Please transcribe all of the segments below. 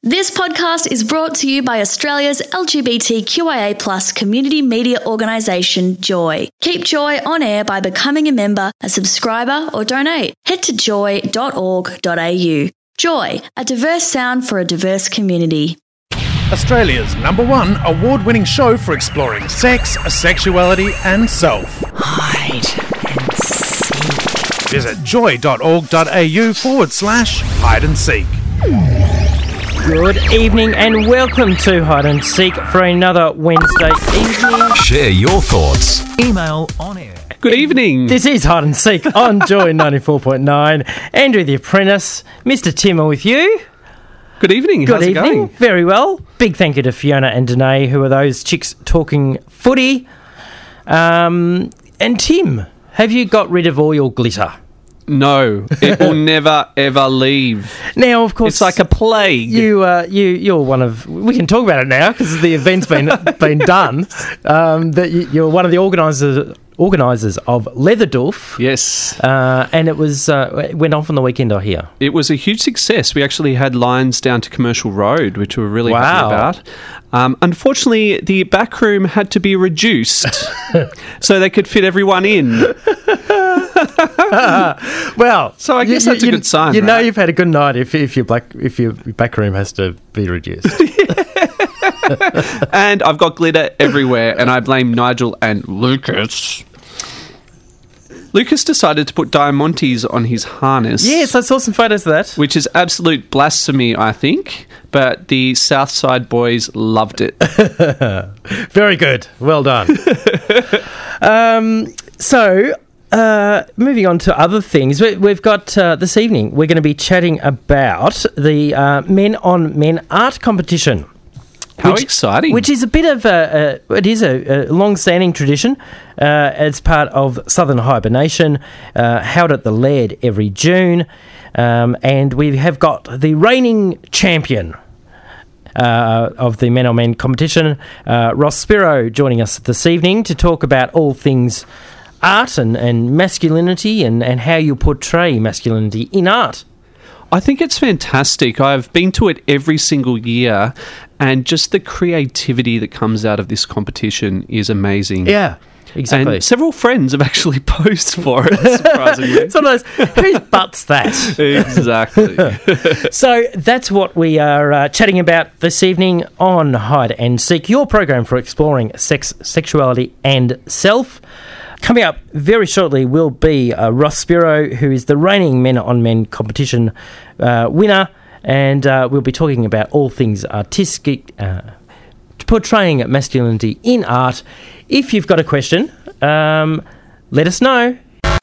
This podcast is brought to you by Australia's LGBTQIA+ community media organisation, Joy. Keep Joy on air by becoming a member, a subscriber or donate. Head to joy.org.au. Joy, a diverse sound for a diverse community. Australia's #1 award-winning show for exploring sex, sexuality and self. Hide and seek. Visit joy.org.au/hide and seek. Good evening and welcome to Hide and Seek for another Wednesday evening. Share your thoughts. Email on air. Good evening. This is Hide and Seek on Joy 94.9. Andrew the Apprentice, Mr. Timmer with you. Good evening. Good How's evening. it going? Very well. Big thank you to Fiona and Danae, who are those chicks talking footy. And Tim, have you got rid of all your glitter? No, it will never ever leave. Now, of course, It's like a plague. You're one of. We can talk about it now because the event's been done. That you're one of the organisers of Leatherdorf. Yes. And it was it went off on the weekend, I hear. It was a huge success. We actually had lines down to Commercial Road, which we were really happy about. Unfortunately, the back room had to be reduced so they could fit everyone in. Well, So I guess that's a good sign, You know right? you've had a good night if your back room has to be reduced. And I've got glitter everywhere, and I blame Nigel and Lucas. Lucas decided to put diamantes on his harness. Yes, I saw some photos of that. Which is absolute blasphemy, I think. But the Southside boys loved it. Very good. Well done. Moving on to other things, we've got this evening, we're going to be chatting about the Men on Men art competition. How exciting. Which is a bit of a long-standing tradition as part of Southern Hibernation, held at the Laird every June. And we have got the reigning champion of the Men on Men competition, Ross Spiro, joining us this evening to talk about all things art and masculinity and how you portray masculinity in art. I think it's fantastic. I've been to it every single year, and just the creativity that comes out of this competition is amazing. Yeah, exactly. And several friends have actually posed for it, surprisingly. Sometimes, whose butt's that? Exactly. So that's what we are chatting about this evening on Hide and Seek, your program for exploring sex, sexuality and self. Coming up very shortly will be Ross Spiro, who is the reigning Men on Men competition winner, and we'll be talking about all things artistic, portraying masculinity in art. If you've got a question, let us know.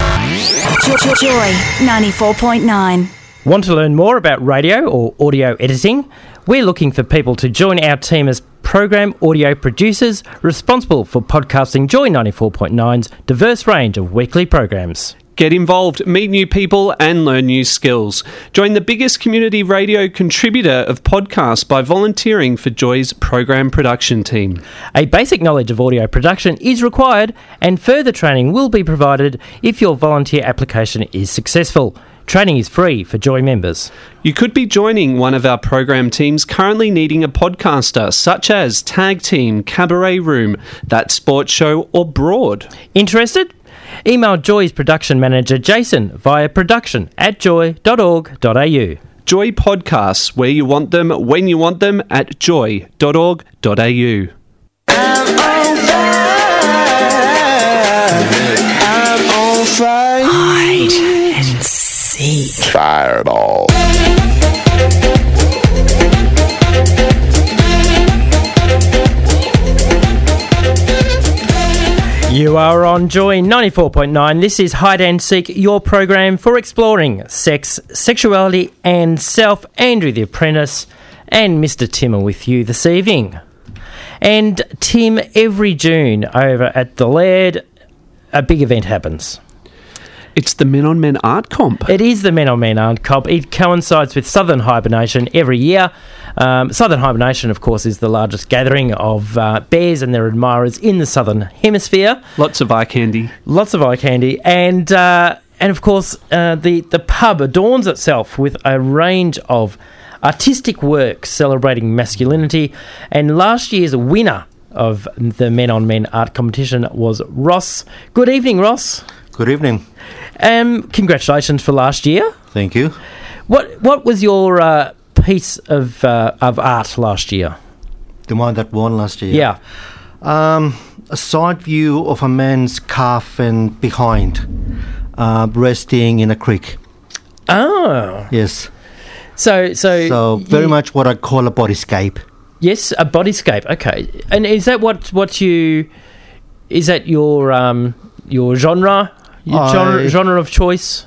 Joy 94.9. Want to learn more about radio or audio editing? We're looking for people to join our team as program audio producers responsible for podcasting Joy 94.9's diverse range of weekly programs. Get involved, meet new people, and learn new skills. Join the biggest community radio contributor of podcasts by volunteering for Joy's program production team. A basic knowledge of audio production is required, and further training will be provided if your volunteer application is successful. Training is free for Joy members. You could be joining one of our program teams currently needing a podcaster, such as Tag Team, Cabaret Room, That Sports Show, or Broad. Interested? Email Joy's production manager Jason via production@joy.org.au. Joy Podcasts, where you want them, when you want them, at joy.org.au. Hide and seek. Fireball. You are on Joy 94.9. This is Hide and Seek, your program for exploring sex, sexuality and self. Andrew the Apprentice and Mr. Timmer with you this evening. And Tim, every June over at the Laird, a big event happens. It's the Men on Men Art Comp. It is the Men on Men Art Comp. It coincides with Southern Hibernation every year. Southern Hibernation, of course, is the largest gathering of bears and their admirers in the Southern Hemisphere. Lots of eye candy. Lots of eye candy. And of course, the pub adorns itself with a range of artistic work celebrating masculinity. And last year's winner of the Men on Men art competition was Ross. Good evening, Ross. Good evening. Congratulations for last year. Thank you. What was your piece of art last year? The one that won last year? Yeah. A side view of a man's calf and behind, resting in a creek. Oh. Yes. So very much what I call a bodyscape. Yes, a bodyscape. Okay. And is that what you... Is that your genre? Your genre of choice?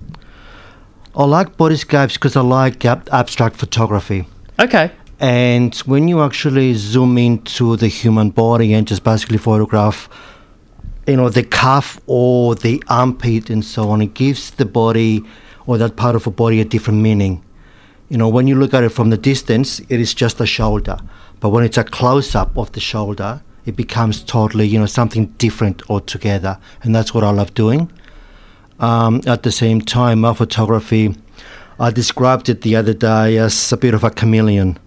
I like bodyscapes because I like abstract photography. Okay. And when you actually zoom into the human body and just basically photograph, the calf or the armpit and so on, it gives the body or that part of the body a different meaning. When you look at it from the distance, it is just a shoulder. But when it's a close-up of the shoulder, it becomes totally, something different altogether. And that's what I love doing. At the same time, my photography, I described it the other day as a bit of a chameleon.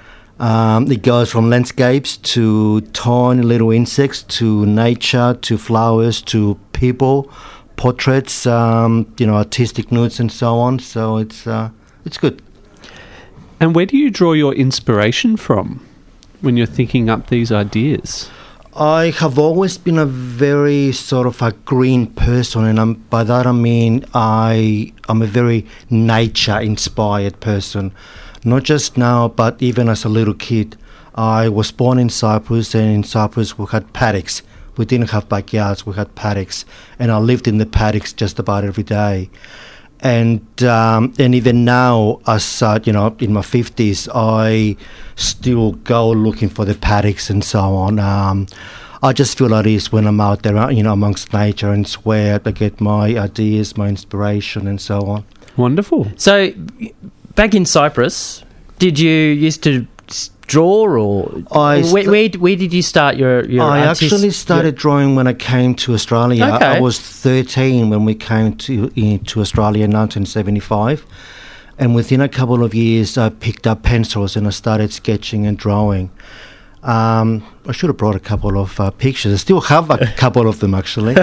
It goes from landscapes to tiny little insects to nature to flowers to people, portraits, artistic nudes and so on. So it's good. And where do you draw your inspiration from when you're thinking up these ideas? I have always been a very sort of a green person, and by that I mean I'm a very nature-inspired person. Not just now, but even as a little kid. I was born in Cyprus, and in Cyprus we had paddocks. We didn't have backyards, we had paddocks. And I lived in the paddocks just about every day. And even now, as in my 50s, I still go looking for the paddocks and so on. I just feel at ease when I'm out there, amongst nature, and it's where I get my ideas, my inspiration, and so on. Wonderful. So, back in Cyprus, did you used to draw, or where did you start your I actually started drawing when I came to Australia. Okay. I was 13 when we came to Australia in 1975, and within a couple of years I picked up pencils and I started sketching and drawing. I should have brought a couple of pictures. I still have a couple of them actually.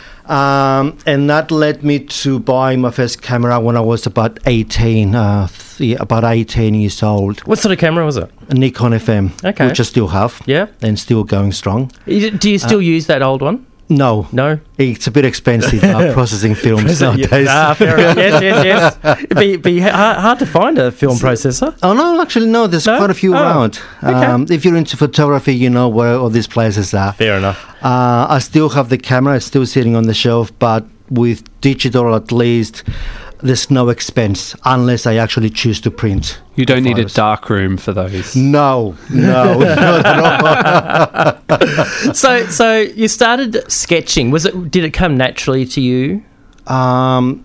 And that led me to buy my first camera when I was about 18 years old. What sort of camera was it? A Nikon FM, okay, which I still have. Yeah. And still going strong. Do you still use that old one? No. It's a bit expensive processing films nowadays. Fair enough. Yes. It'd be hard to find a film processor. Oh, no, actually, no. There's quite a few around. Okay. If you're into photography, you know where all these places are. Fair enough. I still have the camera. It's still sitting on the shelf, but with digital at least, there's no expense unless I actually choose to print. You don't need a dark room for those. No. So you started sketching. Did it come naturally to you? When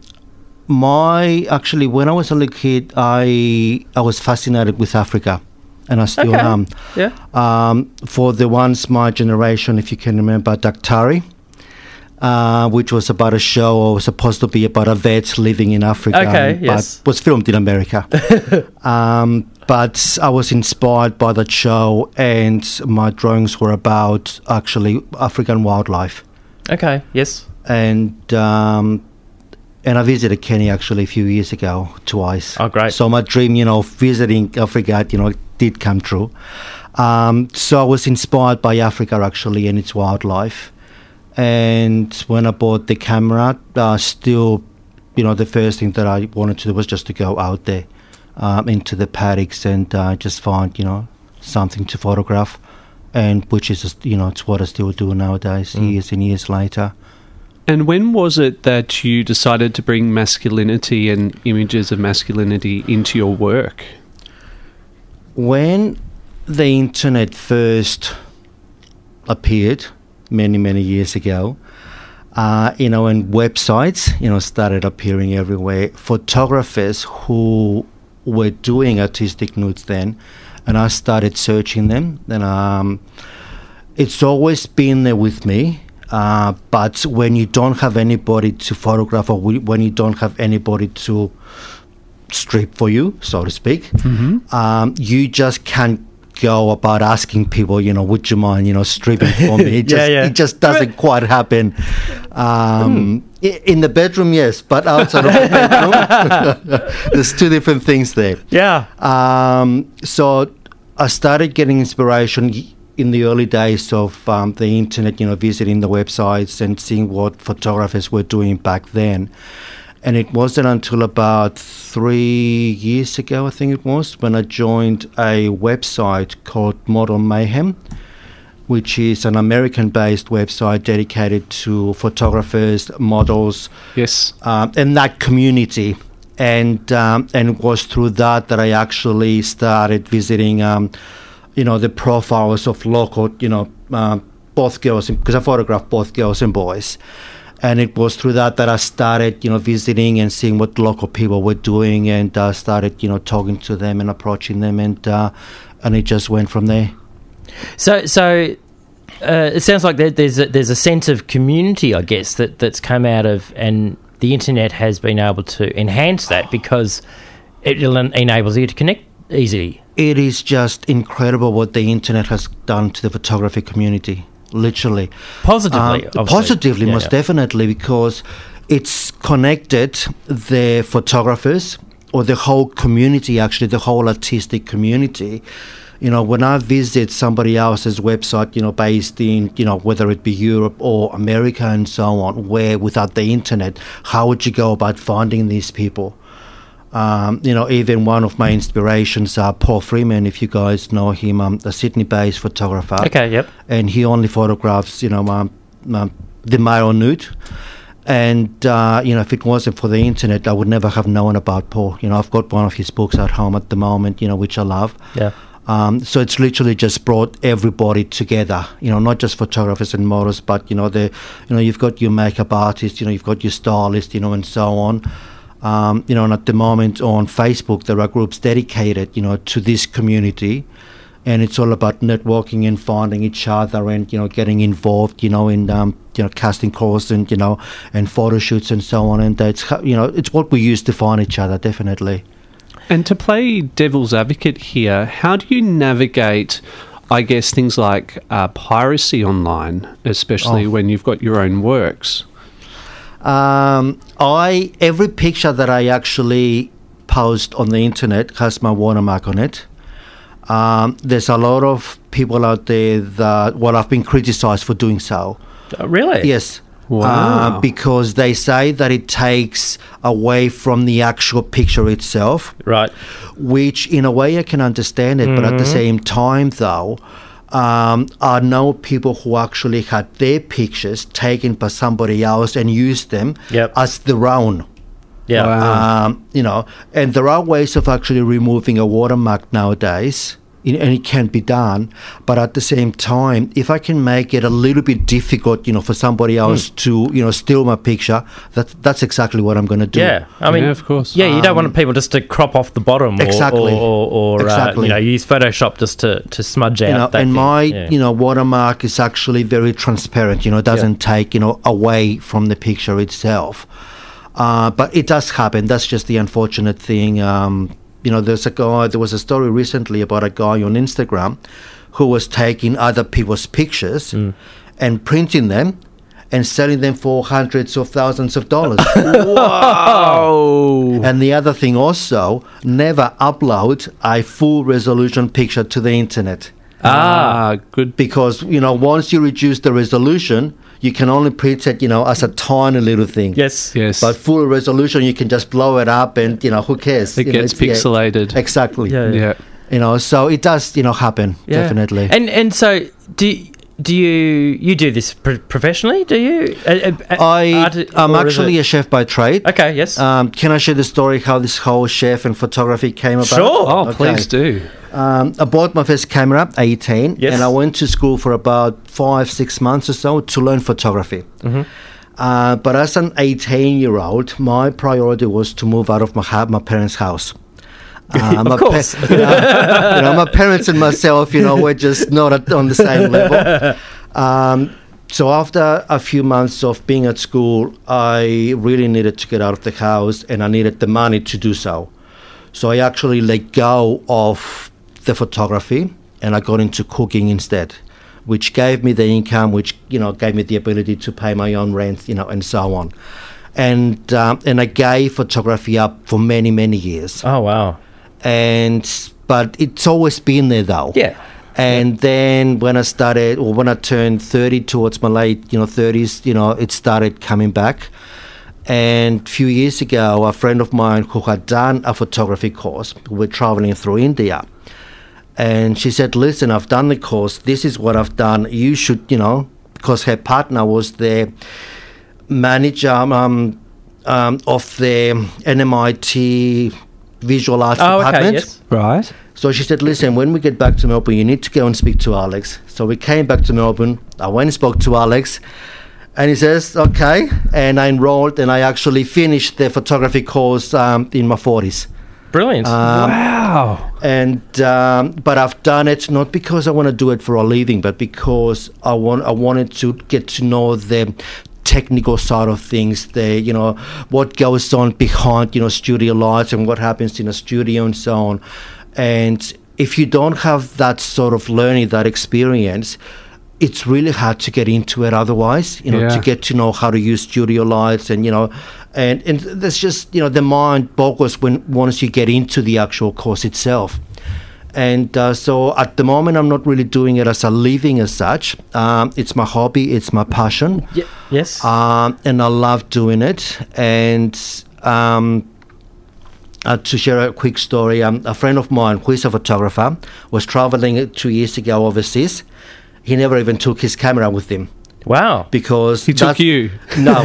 I was a little kid, I was fascinated with Africa, and I still am. Yeah. For the ones my generation, if you can remember, Daktari. Which was about a show, or was supposed to be about a vet living in Africa. Okay, yes. But was filmed in America. But I was inspired by that show, and my drawings were about actually African wildlife. Okay, yes. And I visited Kenya actually a few years ago, twice. Oh, great. So my dream, visiting Africa, did come true. So I was inspired by Africa actually and its wildlife. And when I bought the camera, still, the first thing that I wanted to do was just to go out there into the paddocks and just find, something to photograph, and which is, it's what I still do nowadays, years and years later. And when was it that you decided to bring masculinity and images of masculinity into your work? When the internet first appeared, many years ago, and websites, started appearing everywhere. Photographers who were doing artistic nudes then, and I started searching them. And it's always been there with me. But when you don't have anybody to photograph, or when you don't have anybody to strip for you, so to speak. You just can't go about asking people, would you mind, stripping for me? It just doesn't quite happen. In the bedroom, yes, but outside of the bedroom, there's two different things there. Yeah. So I started getting inspiration in the early days of the internet, visiting the websites and seeing what photographers were doing back then. And it wasn't until about 3 years ago, I think it was, when I joined a website called Model Mayhem, which is an American-based website dedicated to photographers, models, and that community. And it was through that I actually started visiting, the profiles of local, both girls, because I photographed both girls and boys. And it was through that I started, visiting and seeing what local people were doing, and started, talking to them and approaching them, and it just went from there. So it sounds like there's a sense of community, I guess, that's come out of, and the internet has been able to enhance that because it enables you to connect easily. It is just incredible what the internet has done to the photography community. Literally. Positively, most definitely, because it's connected the photographers, or the whole community, actually, the whole artistic community. When I visit somebody else's website, based in, whether it be Europe or America and so on, where without the internet, how would you go about finding these people? Even one of my inspirations, Paul Freeman, if you guys know him, a Sydney-based photographer. Okay, yep. And he only photographs, the male nude. And, if it wasn't for the internet, I would never have known about Paul. I've got one of his books at home at the moment, which I love. Yeah. So it's literally just brought everybody together, not just photographers and models, but, you've got your makeup artist, you've got your stylist, and so on. And at the moment on Facebook, there are groups dedicated, to this community, and it's all about networking and finding each other and, getting involved, in, casting calls and, and photo shoots and so on. And it's, it's what we use to find each other, definitely. And to play devil's advocate here, how do you navigate, I guess, things like piracy online, especially when you've got your own works? Every picture that I actually post on the internet has my watermark on it. There's a lot of people out there that, I've been criticized for doing so. Really? Yes. Wow. Because they say that it takes away from the actual picture itself. Right. Which, in a way, I can understand it, but at the same time, though, I know people who actually had their pictures taken by somebody else and used them as their own. Yeah. Wow. And there are ways of actually removing a watermark nowadays, and it can be done. But at the same time, if I can make it a little bit difficult, for somebody else to, steal my picture, that's exactly what I'm going to do. Yeah, I mean, of course. Yeah, you don't want people just to crop off the bottom, exactly, or exactly. Use Photoshop just to smudge out. That and thing. My, watermark is actually very transparent. It doesn't take, away from the picture itself. But it does happen. That's just the unfortunate thing. There was a story recently about a guy on Instagram who was taking other people's pictures and printing them and selling them for hundreds of thousands of dollars. Wow! And the other thing also, never upload a full resolution picture to the internet. Good. Because, once you reduce the resolution, you can only print it, as a tiny little thing. Yes. But full resolution, you can just blow it up and, who cares? It gets pixelated. Yeah, exactly. Yeah. So it does, happen, definitely. And so do you do this professionally? Do you? I'm actually a chef by trade. Okay, yes. Can I share the story how this whole chef and photography came about? Sure. Oh, please do. I bought my first camera at 18, and I went to school for about 5-6 months or so to learn photography. But as an 18-year-old, my priority was to move out of my parents' house. Of course. My parents and myself, we're just not on the same level. So after a few months of being at school, I really needed to get out of the house, and I needed the money to do so. So I actually let go of the photography and I got into cooking instead, which gave me the income, which, gave me the ability to pay my own rent, and so on. And I gave photography up for many, many years. Oh, wow. But it's always been there, though. Yeah. And then when I turned 30 towards my late, 30s, it started coming back. And a few years ago, a friend of mine who had done a photography course, we were traveling through India. And she said, listen, I've done the course. This is what I've done. You should, because her partner was the manager of the NMIT Visual Arts Department. Okay, yes. Right. So she said, listen, when we get back to Melbourne, you need to go and speak to Alex. So we came back to Melbourne. I went and spoke to Alex. And he says, okay. And I enrolled and I actually finished the photography course in my 40s. Brilliant. Wow. And but I've done it not because I want to do it for a living, but because I wanted to get to know the technical side of things, what goes on behind, studio lights and what happens in a studio and so on. And if you don't have that sort of learning, that experience, it's really hard to get into it otherwise, to get to know how to use studio lights and there's just, the mind boggles once you get into the actual course itself. And so at the moment, I'm not really doing it as a living as such. It's my hobby. It's my passion. Yes. And I love doing it. And to share a quick story, a friend of mine who is a photographer was traveling 2 years ago overseas. He never even took his camera with him. Wow. Because he took you. No.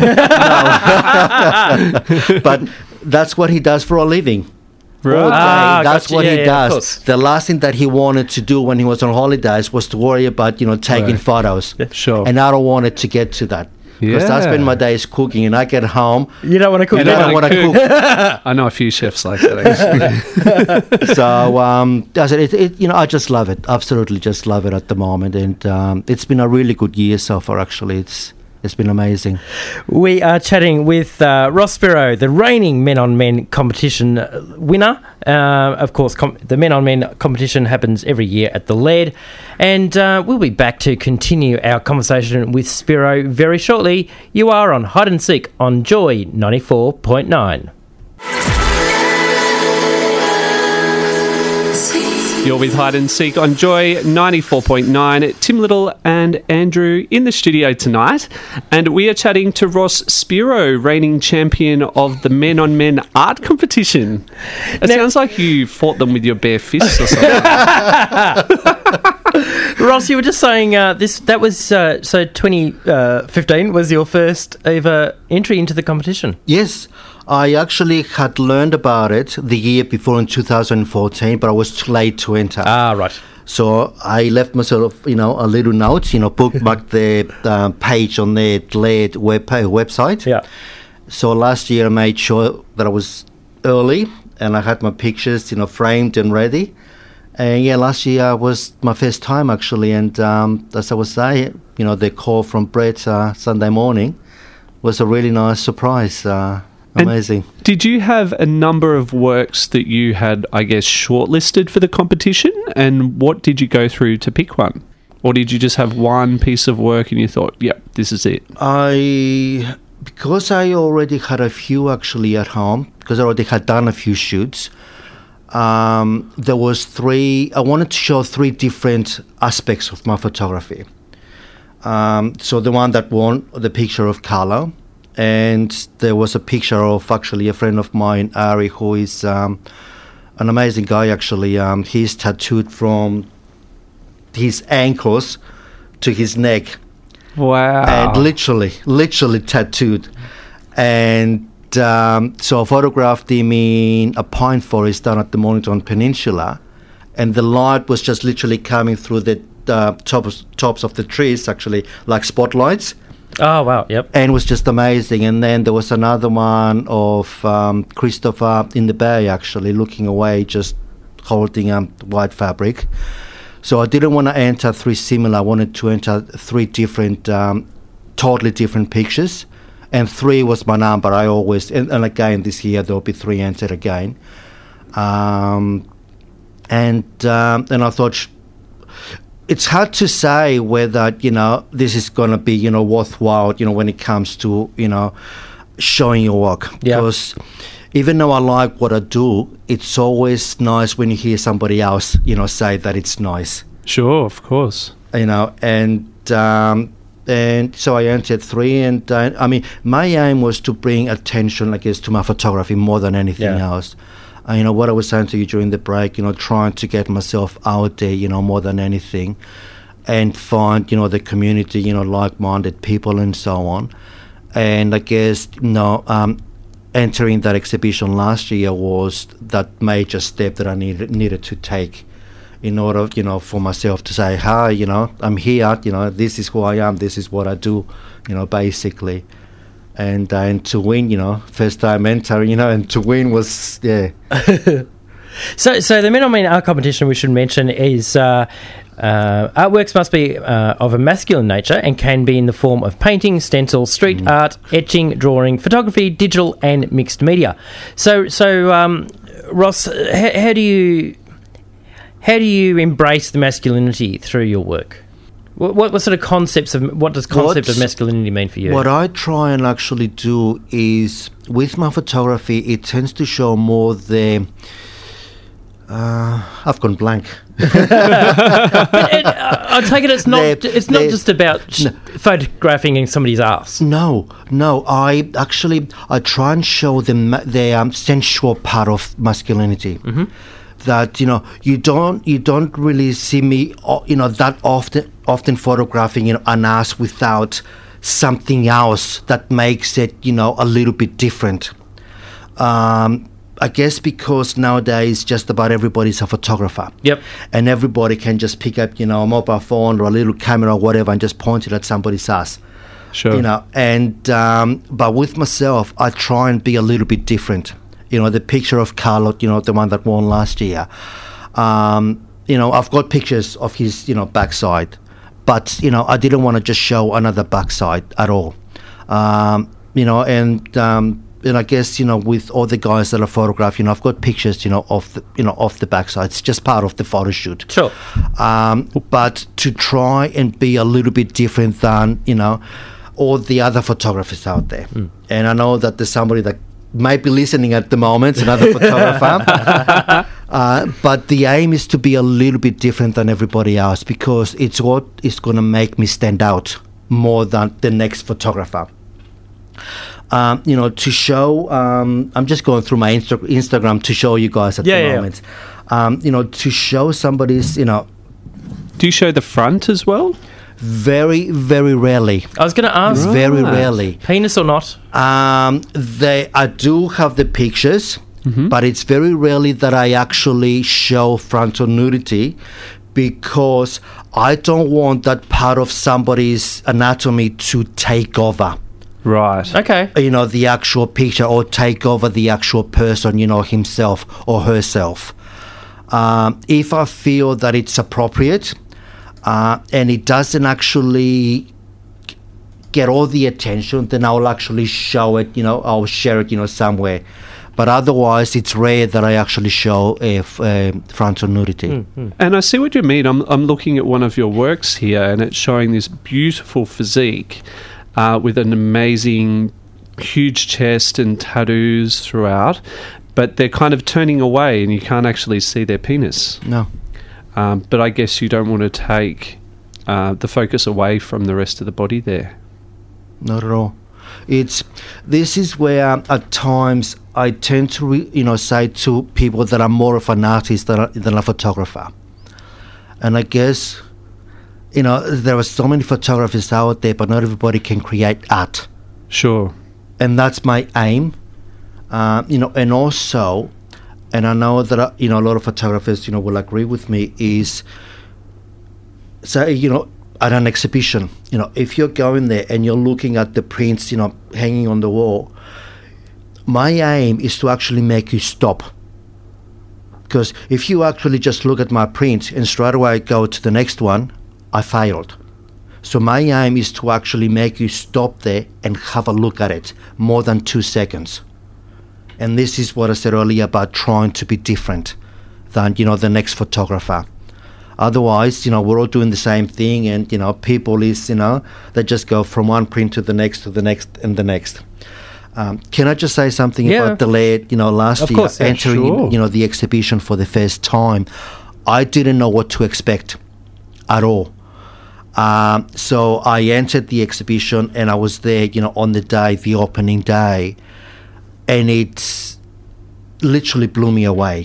But that's what he does for a living. Right. That's gotcha. what he Of does. course. The last thing that he wanted to do when he was on holidays was to worry about, taking photos. Sure. And I don't want it to get to that. Because I spend my days cooking and I get home. You don't want to cook. And I don't want to cook. I know a few chefs like that, actually. So I said, I just love it. Absolutely just love it at the moment. And it's been a really good year so far, actually. It's been amazing. We are chatting with Ross Spiro, the reigning men-on-men competition winner. Of course, the men-on-men competition happens every year at the LED. And we'll be back to continue our conversation with Spiro very shortly. You are on Hide and Seek on Joy 94.9. You're with Hide and Seek on Joy 94.9. Tim Little and Andrew in the studio tonight. And we are chatting to Ross Spiro, reigning champion of the Men on Men art competition. It sounds like you fought them with your bare fists or something. Ross, you were just saying that was so 2015 was your first ever entry into the competition. Yes. I actually had learned about it the year before in 2014, but I was too late to enter. Ah, right. So I left myself, a little note, bookmarked the page on the LED website. Yeah. So last year I made sure that I was early and I had my pictures, framed and ready. And last year was my first time actually. And as I was saying, the call from Brett Sunday morning was a really nice surprise. Amazing. And did you have a number of works that you had, I guess, shortlisted for the competition? And what did you go through to pick one? Or did you just have one piece of work and you thought, yep, this is it? Because I already had a few actually at home, because I already had done a few shoots, there was I wanted to show 3 different aspects of my photography. So the one that won the picture of color, and there was a picture of actually a friend of mine, Ari, who is an amazing guy actually. He's tattooed from his ankles to his neck. Wow. And literally tattooed. And so I photographed him in a pine forest down at the Mornington Peninsula, and the light was just literally coming through the tops of the trees, actually, like spotlights. Oh, wow, yep. And it was just amazing. And then there was another one of Christopher in the bay, actually, looking away, just holding white fabric. So I didn't want to enter 3 similar. I wanted to enter 3 different, totally different pictures. And 3 was my number. I always, and again, this year there'll be 3 entered again. And I thought, it's hard to say whether, this is going to be, worthwhile, when it comes to, showing your work. Yeah. Because even though I like what I do, it's always nice when you hear somebody else, say that it's nice. Sure, of course. And so I entered 3, and my aim was to bring attention, I guess, to my photography more than anything else. What I was saying to you during the break, trying to get myself out there, more than anything, and find, the community, like-minded people and so on. And I guess, entering that exhibition last year was that major step that I needed to take in order, for myself to say, hi, I'm here, this is who I am, this is what I do, basically. And to win, first time entering, and to win was, So the Men on Men art competition, we should mention, is artworks must be of a masculine nature and can be in the form of painting, stencil, street art, etching, drawing, photography, digital, and mixed media. So Ross, how do you embrace the masculinity through your work? What sort of concepts of what does concept of masculinity mean for you? What I try and actually do is, with my photography, it tends to show more the. I've gone blank. I take it it's not just about photographing somebody's ass. No. I try and show the sensual part of masculinity. Mm-hmm. That you don't really see me that often photographing an ass without something else that makes it a little bit different. I guess because nowadays just about everybody's a photographer. Yep. And everybody can just pick up a mobile phone or a little camera or whatever and just point it at somebody's ass. Sure. And but with myself, I try and be a little bit different. The picture of Carlo, the one that won last year. I've got pictures of his, backside, but I didn't want to just show another backside at all. And I guess with all the guys that I photograph, I've got pictures, of the backside. It's just part of the photo shoot. Sure. But to try and be a little bit different than all the other photographers out there. And I know that there's somebody that might be listening at the moment, another photographer. But the aim is to be a little bit different than everybody else, because it's what is going to make me stand out more than the next photographer. To show, I'm just going through my Instagram to show you guys at the moment. To show somebody's, Do you show the front as well? Very, very rarely. I was going to ask. Very rarely. Penis or not? I do have the pictures, but it's very rarely that I actually show frontal nudity, because I don't want that part of somebody's anatomy to take over. Right. Okay. The actual picture, or take over the actual person, himself or herself. If I feel that it's appropriate, and it doesn't actually get all the attention, then I'll actually show it, I'll share it, somewhere. But otherwise, it's rare that I actually show frontal nudity. Mm-hmm. And I see what you mean. I'm looking at one of your works here, and it's showing this beautiful physique with an amazing, huge chest and tattoos throughout, but they're kind of turning away, and you can't actually see their penis. No. But I guess you don't want to take the focus away from the rest of the body there. Not at all. This is where at times I tend to say to people that I'm more of an artist than a photographer. And I guess there are so many photographers out there, but not everybody can create art. Sure. And that's my aim. And also, and I know that a lot of photographers will agree with me, is at an exhibition, if you're going there and you're looking at the prints hanging on the wall, my aim is to actually make you stop. Because if you actually just look at my print and straight away go to the next one, I failed. So my aim is to actually make you stop there and have a look at it more than 2 seconds. And this is what I said earlier about trying to be different than, the next photographer. Otherwise, we're all doing the same thing, and, people is, they just go from one print to the next, and the next. Can I just say something about the Laird? Last year, entering, the exhibition for the first time, I didn't know what to expect at all. So I entered the exhibition, and I was there, on the opening day, and it literally blew me away.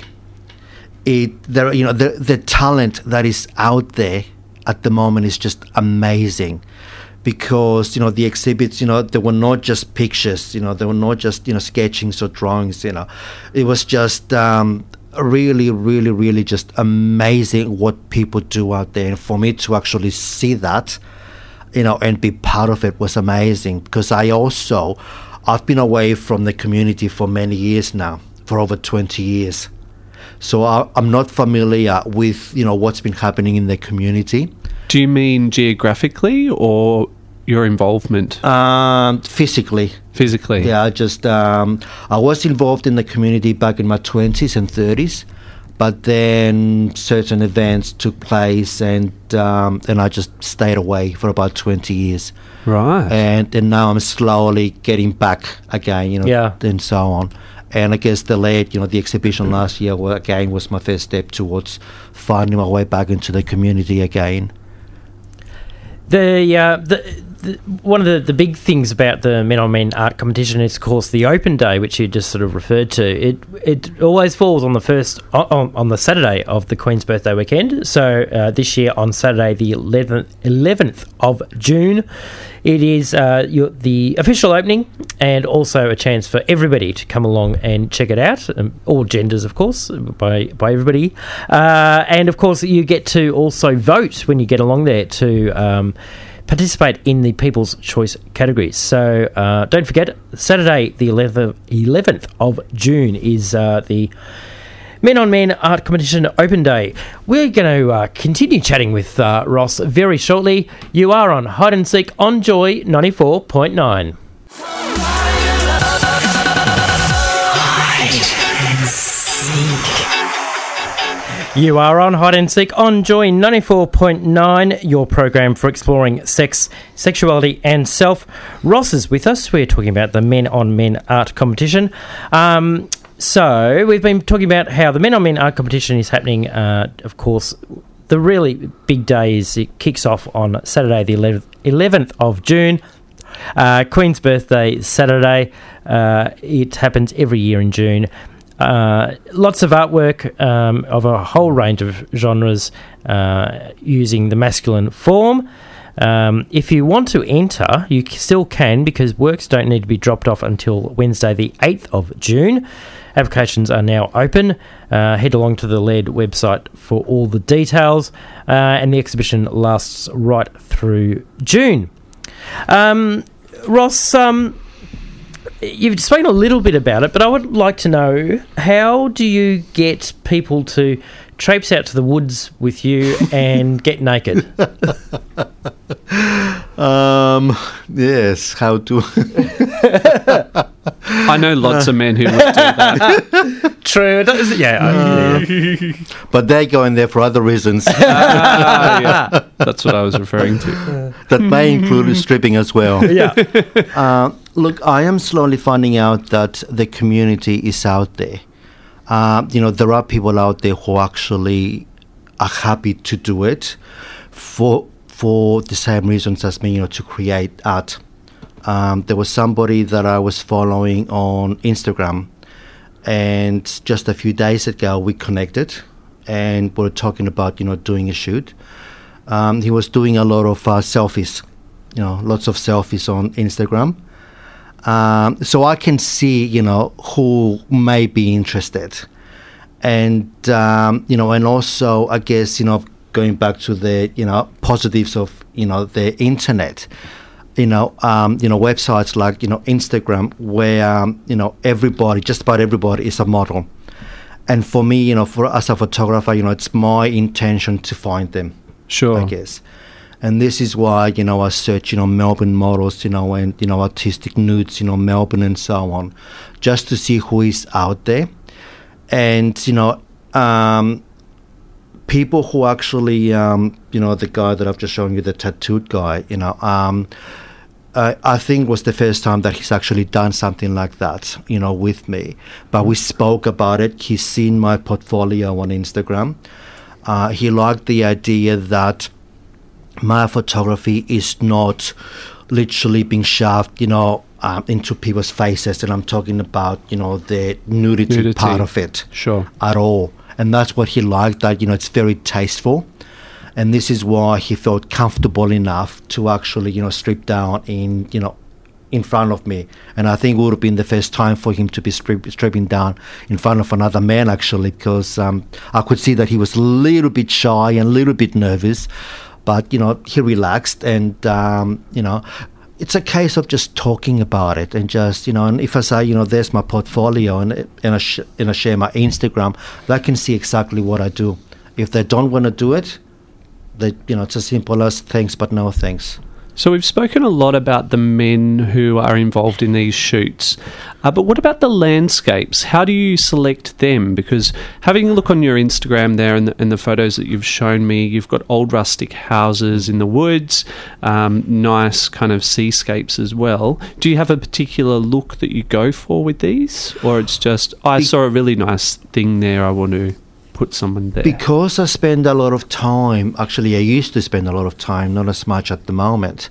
The talent that is out there at the moment is just amazing, because the exhibits, they were not just pictures, they were not just sketchings or drawings. It was just really, really, really just amazing what people do out there. And for me to actually see that, and be part of it was amazing, because I've been away from the community for many years now, for over 20 years. So I'm not familiar with, what's been happening in the community. Do you mean geographically or your involvement? Physically. Physically? Yeah, I was involved in the community back in my 20s and 30s, but then certain events took place, and I just stayed away for about 20 years. Right. And now I'm slowly getting back again, and so on. And I guess the Laird, the exhibition last year, was my first step towards finding my way back into the community again. One of the big things about the Men on Men art competition is, of course, the open day, which you just sort of referred to. It always falls on the Saturday of the Queen's birthday weekend. So this year on Saturday, the 11th of June, it is the official opening, and also a chance for everybody to come along and check it out. All genders, of course, by everybody. And of course, you get to also vote when you get along there to participate in the People's Choice categories. So don't forget, Saturday the 11th of June is the Men on Men Art Competition Open Day. We're going to continue chatting with Ross very shortly. You are on Hide and Seek on Joy 94.9. You are on Hide and Seek on Joy 94.9, your program for exploring sex, sexuality and self. Ross is with us. We're talking about the Men on Men Art Competition. So we've been talking about how the Men on Men Art Competition is happening. Of course, the really big day is it kicks off on Saturday the 11th of June. Queen's birthday Saturday. It happens every year in June. Lots of artwork of a whole range of genres using the masculine form. If you want to enter, you still can, because works don't need to be dropped off until Wednesday the 8th of June. Applications are now open. Head along to the Laird website for all the details, and the exhibition lasts right through June. Ross, you've spoken a little bit about it, but I would like to know, how do you get people to traipse out to the woods with you and get naked? Yes, how to... I know lots of men who would do that. True. But they're going there for other reasons. Yeah, that's what I was referring to. That may include stripping as well. Yeah. Look, I am slowly finding out that the community is out there. There are people out there who actually are happy to do it for the same reasons as me, to create art. There was somebody that I was following on Instagram, and just a few days ago we connected, and we were talking about, doing a shoot. He was doing a lot of selfies, lots of selfies on Instagram. So I can see, who may be interested. And, and also, I guess, going back to the, positives of, the internet, websites like, Instagram, where, everybody, just about everybody is a model. And for me, as a photographer, it's my intention to find them. Sure. I guess. And this is why, I search, Melbourne models, and, artistic nudes, Melbourne and so on, just to see who is out there. And, people who actually, the guy that I've just shown you, the tattooed guy, I think was the first time that he's actually done something like that, with me. But we spoke about it. He's seen my portfolio on Instagram. He liked the idea that my photography is not literally being shoved, into people's faces. And I'm talking about, the nudity part of it. Sure. At all. And that's what he liked, that, it's very tasteful. And this is why he felt comfortable enough to actually, strip down in front of me. And I think it would have been the first time for him to be stripping down in front of another man, actually, because I could see that he was a little bit shy and a little bit nervous. But, he relaxed and, it's a case of just talking about it and just, and if I say, there's my portfolio and I share my Instagram, they can see exactly what I do. If they don't want to do it, it's as simple as thanks but no thanks. So we've spoken a lot about the men who are involved in these shoots, but what about the landscapes? How do you select them? Because having a look on your Instagram there and the photos that you've shown me, you've got old rustic houses in the woods, nice kind of seascapes as well. Do you have a particular look that you go for with these? Or it's just, I saw a really nice thing there, I want to put someone there? Because I spend a lot of time, actually I used to spend a lot of time, not as much at the moment,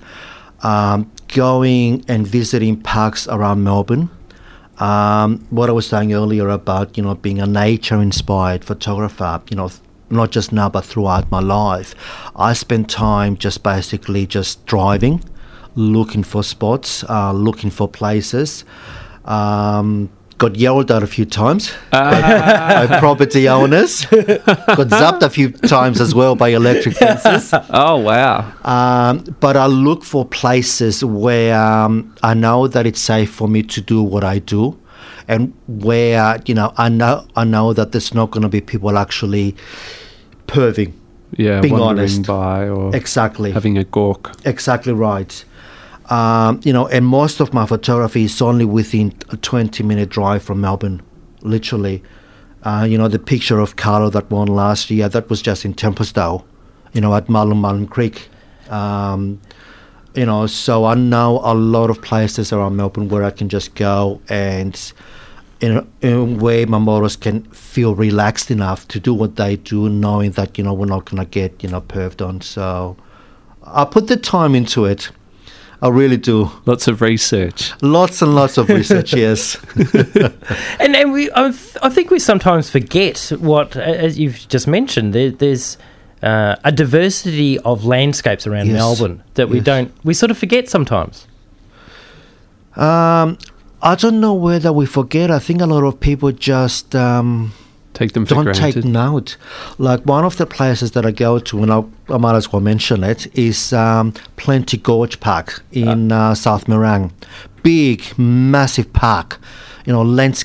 going and visiting parks around Melbourne. What I was saying earlier about, being a nature-inspired photographer, not just now but throughout my life, I spend time just basically just driving, looking for spots, looking for places. Got yelled at a few times by property owners. Got zapped a few times as well by electric fences. Oh, wow. But I look for places where I know that it's safe for me to do what I do, and where, I know that there's not going to be people actually perving. Yeah, being wandering honest. by or Exactly. having a gawk. Exactly right. And most of my photography is only within a 20-minute drive from Melbourne, literally. The picture of Carlo that won last year, that was just in Templestowe, at Mullen Creek. So I know a lot of places around Melbourne where I can just go and, in a way, my models can feel relaxed enough to do what they do, knowing that, we're not going to get, perved on. So I put the time into it. I really do. Lots of research. Lots and lots of research, yes. And I think we sometimes forget what, as you've just mentioned, there's a diversity of landscapes around Melbourne that we sort of forget sometimes. I don't know whether we forget. I think a lot of people just take them for don't granted. take note. Like one of the places that I go to, and I might as well mention it, is Plenty Gorge Park in South Morang. Big, massive park. Lakes,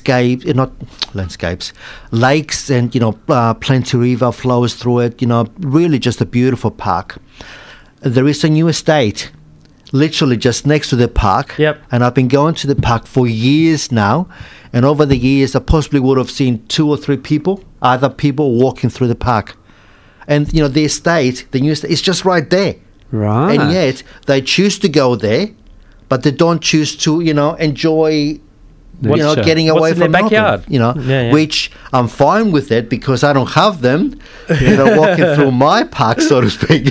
and, Plenty River flows through it. Really just a beautiful park. There is a new estate literally just next to the park. Yep. And I've been going to the park for years now. And over the years, I possibly would have seen 2 or 3 other people walking through the park. And, the estate, the new estate, is just right there. Right. And yet, they choose to go there, but they don't choose to, enjoy, getting away What's in from their backyard? Melbourne, which I'm fine with it because I don't have them, walking through my park, so to speak.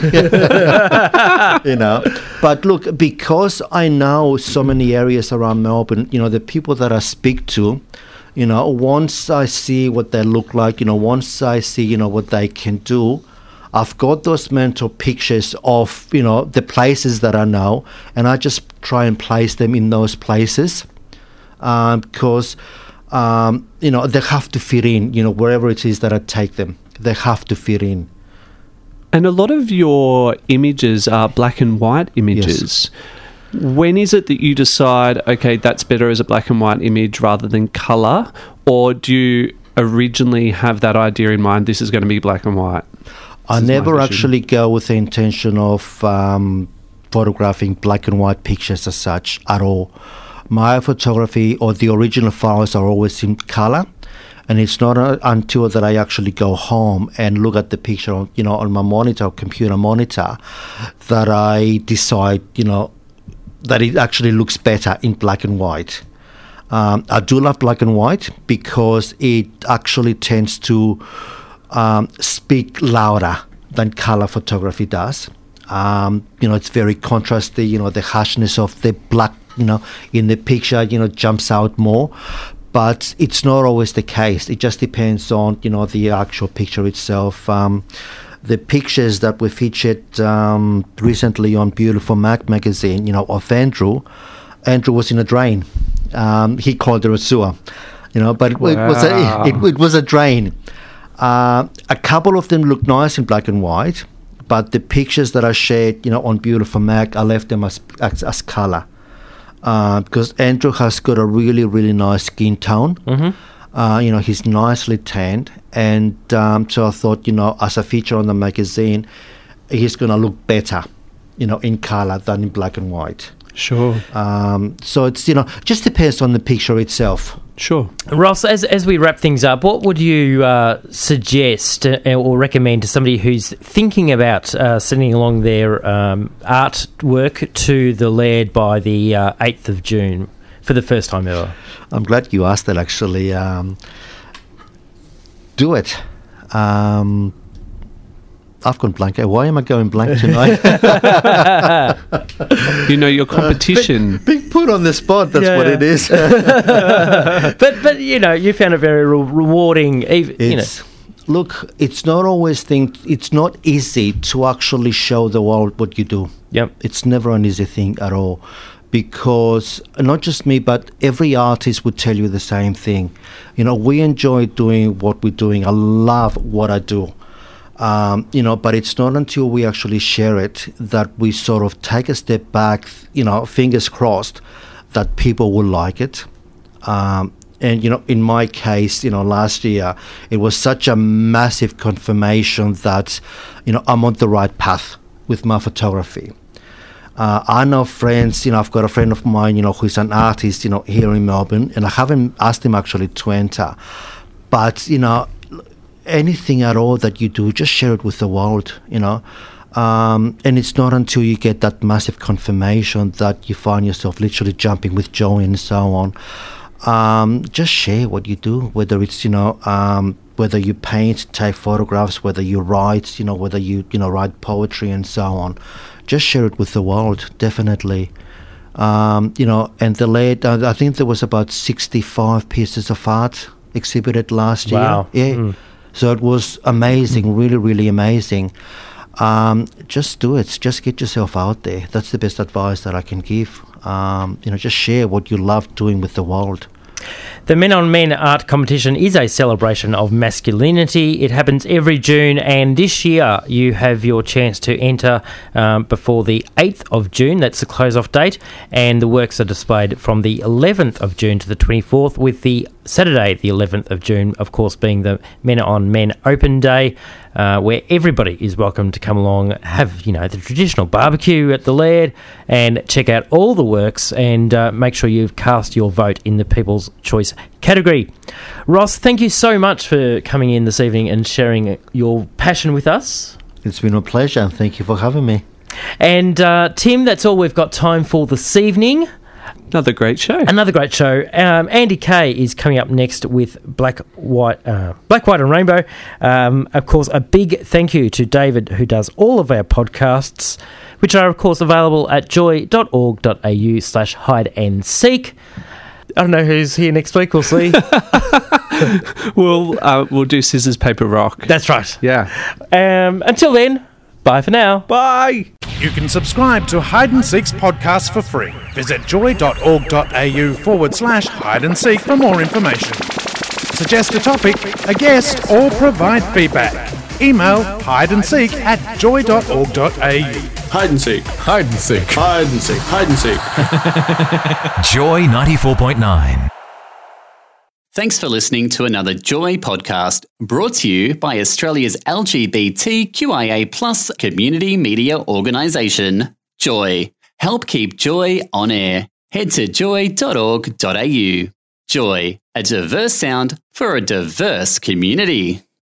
But look, because I know so many areas around Melbourne, the people that I speak to, once I see what they look like, once I see, what they can do, I've got those mental pictures of, the places that I know, and I just try and place them in those places. Because, they have to fit in, wherever it is that I take them. They have to fit in. And a lot of your images are black and white images. Yes. When is it that you decide, okay, that's better as a black and white image rather than colour? Or do you originally have that idea in mind, this is going to be black and white? I This is my never vision. actually go with the intention of photographing black and white pictures as such at all. My photography or the original files are always in color, and it's not until that I actually go home and look at the picture on, on my monitor, computer monitor, that I decide, that it actually looks better in black and white. I do love black and white because it actually tends to speak louder than color photography does. It's very contrasty, the harshness of the black, in the picture, jumps out more. But it's not always the case. It just depends on, the actual picture itself. The pictures that were featured recently on Beautiful Mac magazine, of Andrew was in a drain. He called it a sewer, but it was a drain. A couple of them look nice in black and white, but the pictures that I shared, on Beautiful Mac, I left them as color. Because Andrew has got a really, really nice skin tone. Mm-hmm. He's nicely tanned. And so I thought, as a feature on the magazine, he's going to look better, in color than in black and white. Sure. So it's, just depends on the picture itself. Sure. Ross, as we wrap things up, what would you suggest or recommend to somebody who's thinking about sending along their artwork to the Laird by the 8th of June for the first time ever? I'm glad you asked that, actually. Do it. I've gone blank. Why am I going blank tonight? Your competition. Being put on the spot, that's what it is. But you found it very rewarding. Look, it's not always it's not easy to actually show the world what you do. Yep. It's never an easy thing at all. Because not just me, but every artist would tell you the same thing. We enjoy doing what we're doing. I love what I do. But it's not until we actually share it that we sort of take a step back, fingers crossed that people will like it. And, in my case, last year, it was such a massive confirmation that, I'm on the right path with my photography. I know friends, I've got a friend of mine, who's an artist, here in Melbourne, and I haven't asked him actually to enter. But, anything at all that you do, just share it with the world, and it's not until you get that massive confirmation that you find yourself literally jumping with joy and so on. Just share what you do, whether it's whether you paint, take photographs, whether you write, whether you write poetry and so on. Just share it with the world, definitely. And the Laird, I think there was about 65 pieces of art exhibited last year. Wow. Yeah. Mm. So it was amazing, really, really amazing. Just do it. Just get yourself out there. That's the best advice that I can give. Just share what you love doing with the world. The Men on Men art competition is a celebration of masculinity. It happens every June, and this year you have your chance to enter before the 8th of June. That's the close-off date, and the works are displayed from the 11th of June to the 24th, with the Saturday, the 11th of June, of course, being the Men on Men Open Day, where everybody is welcome to come along, have, the traditional barbecue at the Laird, and check out all the works, and make sure you've cast your vote in the People's Choice category. Ross, thank you so much for coming in this evening and sharing your passion with us. It's been a pleasure. Thank you for having me. And Tim, that's all we've got time for this evening. Another great show. Andy Kay is coming up next with Black, White and Rainbow. Of course, a big thank you to David, who does all of our podcasts, which are, of course, available at joy.org.au/hide-and-seek. I don't know who's here next week. We'll see. We'll do scissors, paper, rock. That's right. Yeah. Until then, bye for now. Bye. You can subscribe to Hide and Seek's podcast for free. Visit joy.org.au/hide and seek for more information. Suggest a topic, a guest, or provide feedback. Email hideandseek@joy.org.au. Hide and seek. Hide and seek. Hide and seek. Hide and seek. Joy 94.9. Thanks for listening to another Joy podcast brought to you by Australia's LGBTQIA+ community media organisation, Joy. Help keep Joy on air. Head to joy.org.au. Joy, a diverse sound for a diverse community.